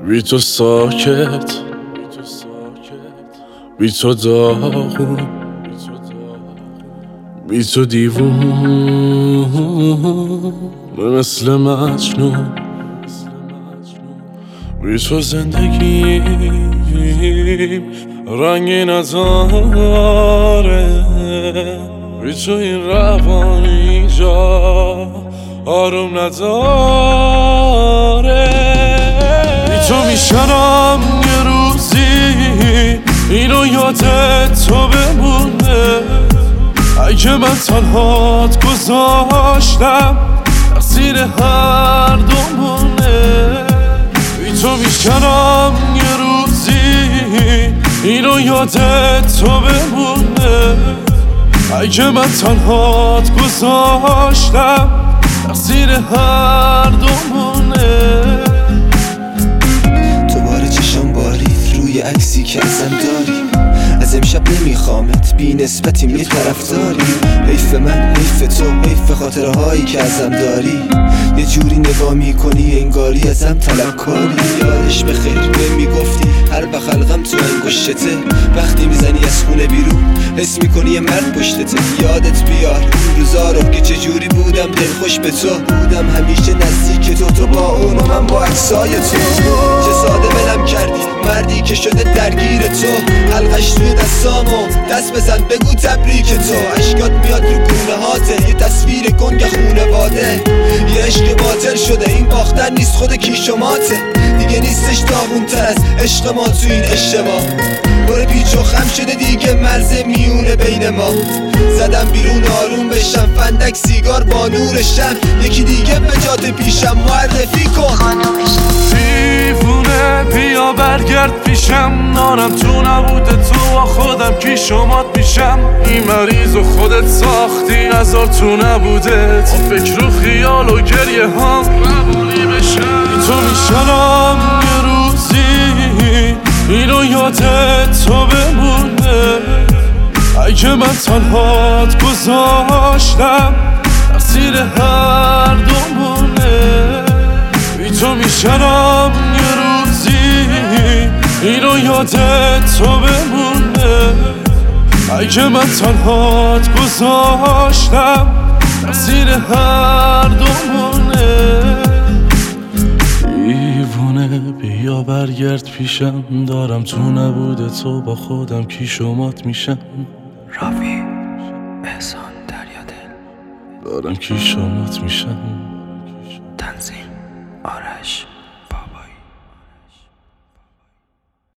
بی تو ساکت، بی تو داغون، بی تو دیوون مثل مجنون. بی تو زندگیم رنگی نداره، بی تو این روان اینجا آروم نداره. بی تو میشنم یه روزی اینو یادت تو بمونه، اگه من تنهات گذاشتم تقصیر هر دومونه. بی تو میشنم یه روزی اینو یادت تو بمونه، اگه من تنهات گذاشتم تقصیر هر دومونه. دوباره چشم باریت روی عکسی که ازم داری، از امشب نمیخوامت بی نسبتیم یه طرفداری. حیف من، حیف تو، حیف خاطره هایی که ازم داری. یه جوری نگاه میکنی انگاری ازم طلبکاری. یادش بخیر بهم میگفتی هر بخلقم تو انگشتته، وقتی میزنی از خونه بیرون حس میکنی یه مرد پشتته. یادت بیار اون روزا رو که چجوری بودم دلخوش به تو، بودم همیشه نزدیک تو با اون و من با عکسای تو. چه ساده ولم کردی مردی که شده درگیر تو، حلقش توی دستامو دست بزن بگو تبریک تو. اشکات میاد رو گونه هاته، یه تصویر گنگ خونواده. یه عشق باطل شده این باختن نیست خود کیش و ماته. دیگه نیستش داغون تر از عشق ما تو این اشتباه. بره پیچ و خم شده دیگه مرز میونه بین ما. زدم بیرون آروم بشم فندک سیگار با نور شم، یکی دیگه به جاده پیشم معرفی کن. دیوونه بیا برگرد پیشم، نارم تو نبوده تو با خودم کی شمات میشم. این مریض و خودت ساختی هزار تو نبوده، تا فکر و خیال و گریه هم روانی بشم. تو میشنم یه روزی اینو یادت تو بمونه، اگه من تنهات گذاشتم تقصیر هر دومونه. بی تو میشنم یه روزی اینو یادت تو بمونه، اگه من تنهات گذاشتم تقصیر هر دومونه. دیوونه بیا برگرد پیشم، دارم تو نبوده تو با خودم کی شمات میشم. راوی احسان دریادل، دارم کی شمات میشم. تنظیم آرش.